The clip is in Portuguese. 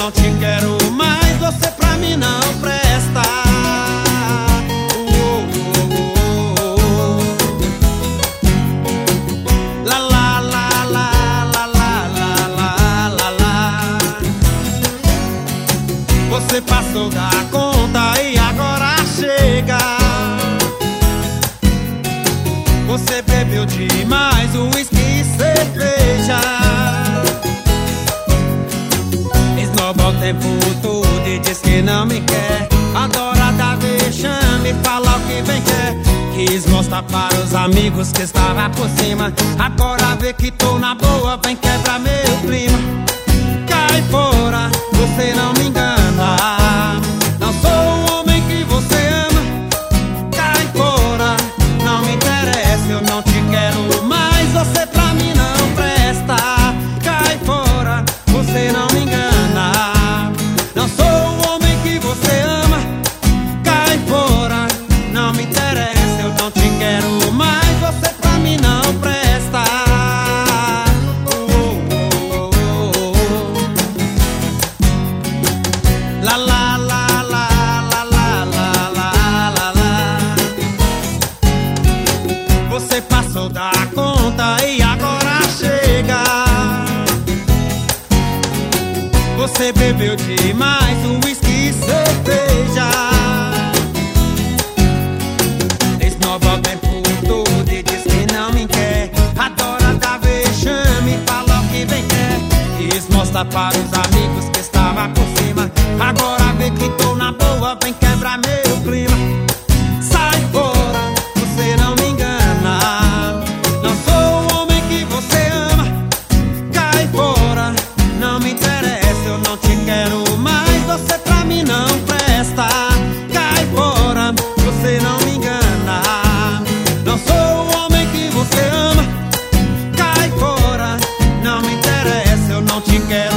não te quero mais, você pra mim não presta. La la la la la la la la la. Você passou da conta e agora chega. Você bebeu demais uísque e cerveja. Esnoba o tempo todo e diz que não me quer. Adora dar vexame, fala o que bem quer. Quis mostrar para os amigos que estava por cima. Agora vê que tô na boa, vem quebrar meu clima. Cai fora, você não me engana. Não sou o homem que você ama. Cai fora, não me interessa, eu não te quero mais, você pra mim não presta. Cai fora, você não me engana. Não sou o homem que você ama. Cai fora, não me interessa, eu não te quero mais, você pra mim não presta. La la la la la la la la la. Você passou da conta e agora chega. Você bebeu demais uísque e cerveja. Esnova o tempo todo e diz que não me quer. Adora dar vexame, fala o que bem quer. Quis mostrar para os amigos que estava por cima. Agora vê que tô na boa, vem quebrar meu clima. Sai fora, você não me engana. Não sou o homem que você ama. Cai fora, não me interessa, eu não te quero mais, você pra mim não presta. Cai fora, você não me engana. Não sou o homem que você ama. Cai fora, não me interessa, eu não te quero